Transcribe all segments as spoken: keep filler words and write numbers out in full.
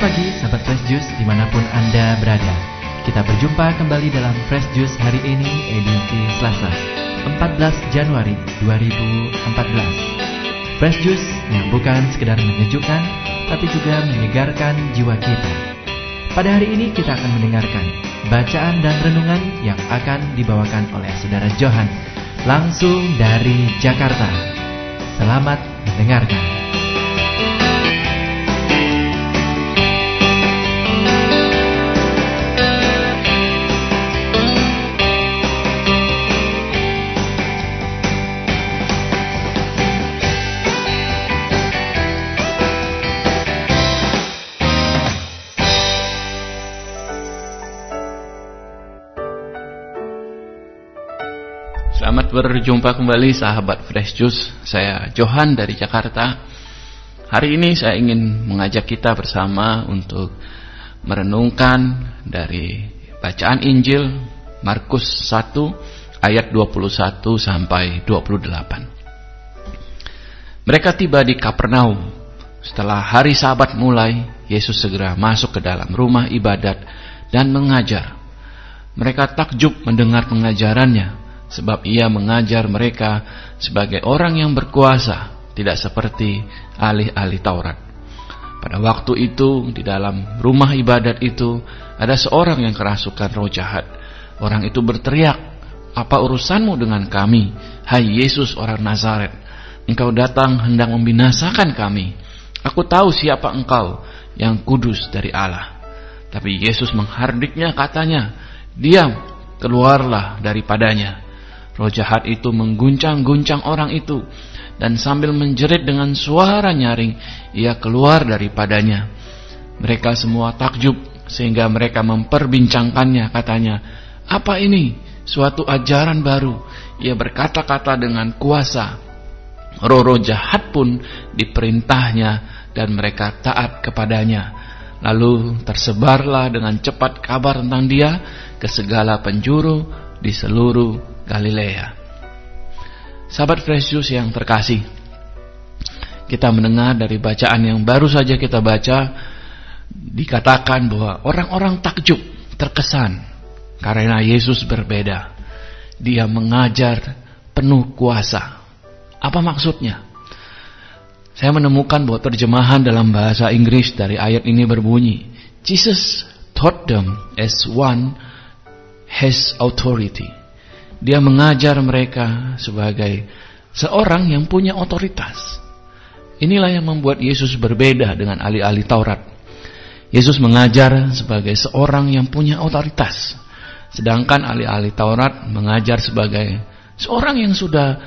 pagi sahabat Fresh Juice dimanapun Anda berada. Kita berjumpa kembali dalam Fresh Juice hari ini edisi Selasa empat belas Januari dua ribu empat belas. Fresh Juice yang bukan sekedar menyejukkan tapi juga menyegarkan jiwa kita. Pada hari ini kita akan mendengarkan bacaan dan renungan yang akan dibawakan oleh Saudara Johan langsung dari Jakarta. Selamat mendengarkan. Selamat berjumpa kembali sahabat Fresh Juice. Saya Johan dari Jakarta. Hari ini saya ingin mengajak kita bersama untuk merenungkan dari bacaan Injil Markus satu ayat dua puluh satu sampai dua puluh delapan. Mereka tiba di Kapernaum. Setelah hari Sabat mulai, Yesus segera masuk ke dalam rumah ibadat dan mengajar. Mereka takjub mendengar pengajarannya, sebab ia mengajar mereka sebagai orang yang berkuasa, tidak seperti ahli-ahli Taurat. Pada waktu itu, di dalam rumah ibadat itu, ada seorang yang kerasukan roh jahat. Orang itu berteriak, "Apa urusanmu dengan kami, hai Yesus orang Nazaret? Engkau datang hendak membinasakan kami. Aku tahu siapa engkau, yang kudus dari Allah." Tapi Yesus menghardiknya, katanya, "Diam, keluarlah daripadanya." Roh jahat itu mengguncang-guncang orang itu, dan sambil menjerit dengan suara nyaring, ia keluar daripadanya. Mereka semua takjub, sehingga mereka memperbincangkannya, katanya, "Apa ini? Suatu ajaran baru. Ia berkata-kata dengan kuasa. Roh-roh jahat pun diperintahnya, dan mereka taat kepadanya." Lalu tersebarlah dengan cepat kabar tentang dia ke segala penjuru di seluruh Galilea. Sahabat Fresh Juice yang terkasih, kita mendengar dari bacaan yang baru saja kita baca, dikatakan bahwa orang-orang takjub, terkesan karena Yesus berbeda. Dia mengajar penuh kuasa. Apa maksudnya? Saya menemukan bahwa terjemahan dalam bahasa Inggris dari ayat ini berbunyi, Jesus taught them as one has authority. Dia mengajar mereka sebagai seorang yang punya otoritas. Inilah yang membuat Yesus berbeda dengan ahli-ahli Taurat. Yesus mengajar sebagai seorang yang punya otoritas, sedangkan ahli-ahli Taurat mengajar sebagai seorang yang sudah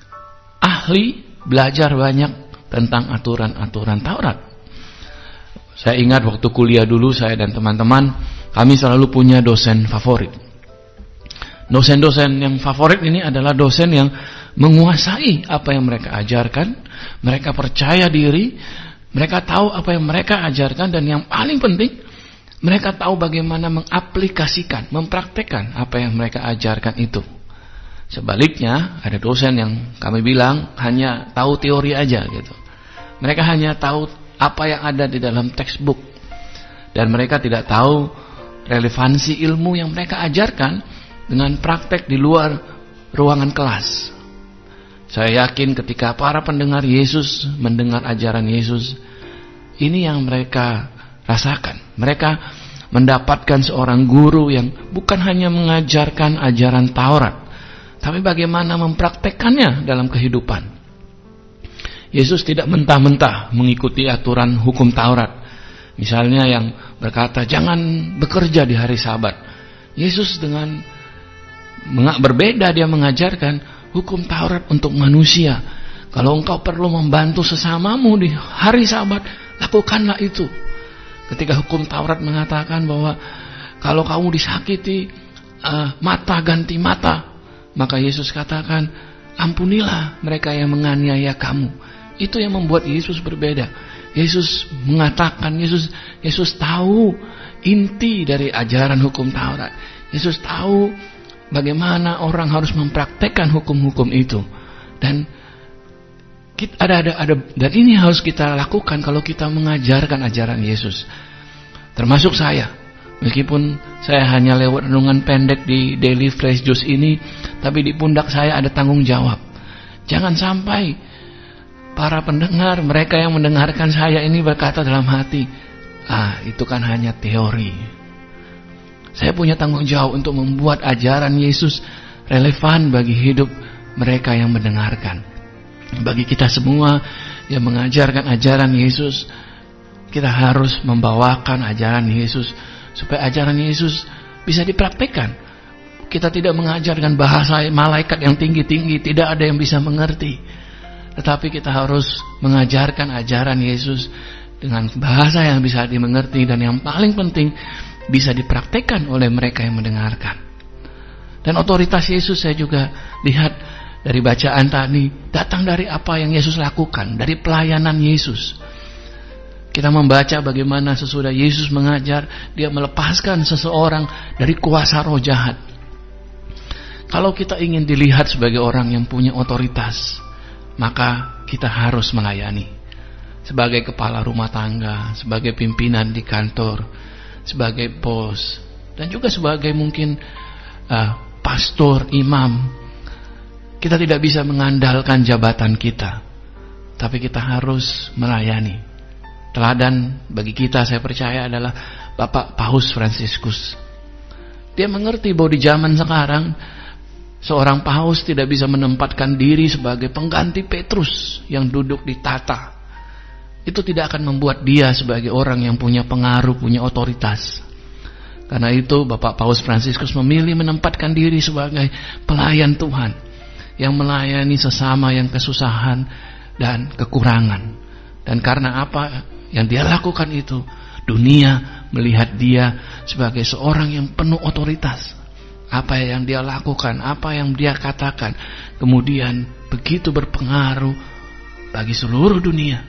ahli, belajar banyak tentang aturan-aturan Taurat. Saya ingat waktu kuliah dulu, saya dan teman-teman, kami selalu punya dosen favorit. Dosen-dosen yang favorit ini adalah dosen yang menguasai apa yang mereka ajarkan, mereka percaya diri, mereka tahu apa yang mereka ajarkan, dan yang paling penting, mereka tahu bagaimana mengaplikasikan, mempraktekkan apa yang mereka ajarkan itu. Sebaliknya, ada dosen yang kami bilang hanya tahu teori aja gitu. Mereka hanya tahu apa yang ada di dalam textbook, dan mereka tidak tahu relevansi ilmu yang mereka ajarkan dengan praktek di luar ruangan kelas. Saya yakin ketika para pendengar Yesus mendengar ajaran Yesus, ini yang mereka rasakan. Mereka mendapatkan seorang guru yang bukan hanya mengajarkan ajaran Taurat, tapi bagaimana mempraktekkannya dalam kehidupan. Yesus tidak mentah-mentah mengikuti aturan hukum Taurat. Misalnya yang berkata, "Jangan bekerja di hari Sabat." Yesus dengan berbeda, dia mengajarkan hukum Taurat untuk manusia. Kalau engkau perlu membantu sesamamu di hari Sabat, lakukanlah itu. Ketika hukum Taurat mengatakan bahwa kalau kamu disakiti, uh, mata ganti mata, maka Yesus katakan, ampunilah mereka yang menganiaya kamu. Itu yang membuat Yesus berbeda. Yesus mengatakan, Yesus Yesus tahu inti dari ajaran hukum Taurat. Yesus tahu bagaimana orang harus mempraktekkan hukum-hukum itu. Dan kita, ada, ada, ada, dan ini harus kita lakukan kalau kita mengajarkan ajaran Yesus. Termasuk saya. Meskipun saya hanya lewat renungan pendek di Daily Fresh Juice ini, tapi di pundak saya ada tanggung jawab. Jangan sampai para pendengar, mereka yang mendengarkan saya ini berkata dalam hati, ah, itu kan hanya teori. Saya punya tanggung jawab untuk membuat ajaran Yesus relevan bagi hidup mereka yang mendengarkan. Bagi kita semua yang mengajarkan ajaran Yesus, kita harus membawakan ajaran Yesus supaya ajaran Yesus bisa dipraktikkan. Kita tidak mengajarkan bahasa malaikat yang tinggi-tinggi, tidak ada yang bisa mengerti. Tetapi kita harus mengajarkan ajaran Yesus dengan bahasa yang bisa dimengerti, dan yang paling penting bisa dipraktikkan oleh mereka yang mendengarkan. Dan otoritas Yesus saya juga lihat dari bacaan tadi, datang dari apa yang Yesus lakukan, dari pelayanan Yesus. Kita membaca bagaimana sesudah Yesus mengajar, dia melepaskan seseorang dari kuasa roh jahat. Kalau kita ingin dilihat sebagai orang yang punya otoritas, maka kita harus melayani. Sebagai kepala rumah tangga, sebagai pimpinan di kantor, sebagai bos, dan juga sebagai mungkin uh, pastor, imam. Kita tidak bisa mengandalkan jabatan kita, tapi kita harus melayani. Teladan bagi kita, saya percaya, adalah Bapak Paus Fransiskus. Dia mengerti bahwa di zaman sekarang seorang paus tidak bisa menempatkan diri sebagai pengganti Petrus yang duduk di tata. Itu tidak akan membuat dia sebagai orang yang punya pengaruh, punya otoritas. Karena itu Bapak Paus Fransiskus memilih menempatkan diri sebagai pelayan Tuhan, yang melayani sesama yang kesusahan dan kekurangan. Dan karena apa yang dia lakukan itu, dunia melihat dia sebagai seorang yang penuh otoritas. Apa yang dia lakukan, apa yang dia katakan, kemudian begitu berpengaruh bagi seluruh dunia.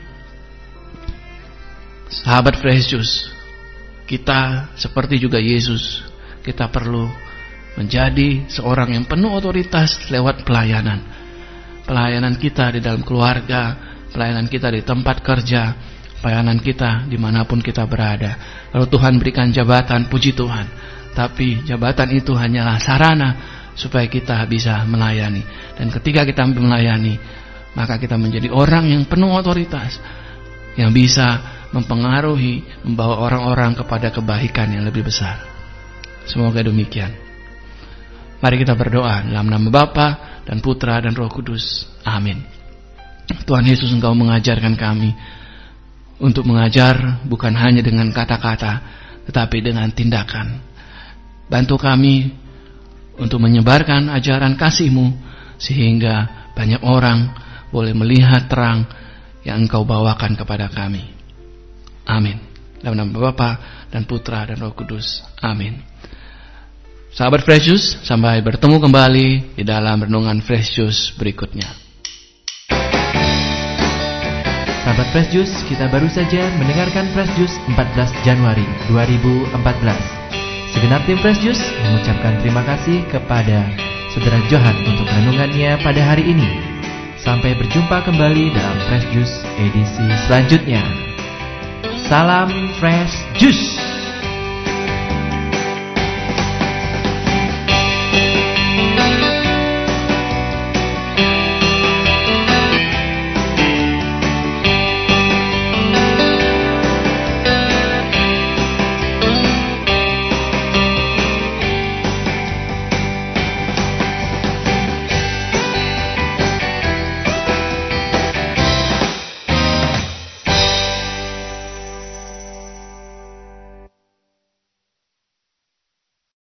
Sahabat Fresh Juice, kita seperti juga Yesus, kita perlu menjadi seorang yang penuh otoritas lewat pelayanan. Pelayanan kita di dalam keluarga, pelayanan kita di tempat kerja, pelayanan kita dimanapun kita berada. Lalu Tuhan berikan jabatan, puji Tuhan. Tapi jabatan itu hanyalah sarana supaya kita bisa melayani. Dan ketika kita melayani, maka kita menjadi orang yang penuh otoritas, yang bisa mempengaruhi, membawa orang-orang kepada kebaikan yang lebih besar. Semoga demikian. Mari kita berdoa dalam nama Bapa dan Putra dan Roh Kudus. Amin. Tuhan Yesus, Engkau mengajarkan kami untuk mengajar bukan hanya dengan kata-kata, tetapi dengan tindakan. Bantu kami untuk menyebarkan ajaran kasih-Mu, sehingga banyak orang boleh melihat terang yang Engkau bawakan kepada kami. Amin. Dalam nama Bapa dan Putra dan Roh Kudus. Amin. Sahabat Fresh Juice, sampai bertemu kembali di dalam renungan Fresh Juice berikutnya. Sahabat Fresh Juice, kita baru saja mendengarkan Fresh Juice empat belas Januari dua ribu empat belas. Segenap tim Fresh Juice mengucapkan terima kasih kepada Saudara Johan untuk renungannya pada hari ini. Sampai berjumpa kembali dalam Fresh Juice edisi selanjutnya. Salam Fresh Juice.